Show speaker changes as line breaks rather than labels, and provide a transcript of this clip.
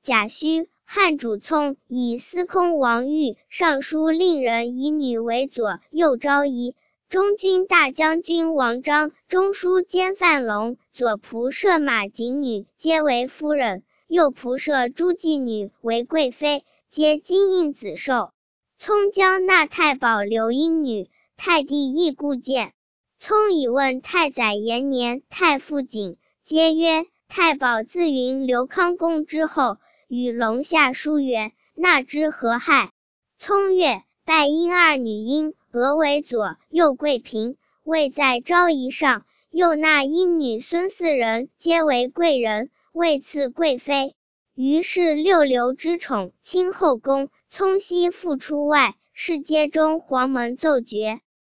甲戌，汉主聪以司空王昱上书令人以女为左右昭仪，中军大将军王章、中书监范龙、左仆射马景女皆为夫人，右仆射朱妓女为贵妃，皆金印子寿。聪将纳太保刘英女，太帝亦顾见。聪以问太宰延年、太傅瑾，皆曰：太保自云刘康公之后，与龙下书曰：纳之何害？聪曰：拜因二女因俄为左右贵嫔，位在昭仪上，又纳因女孙四人皆为贵人，位赐贵妃。于是六流之宠，清后宫。聪悉复出外，是街中黄门奏绝。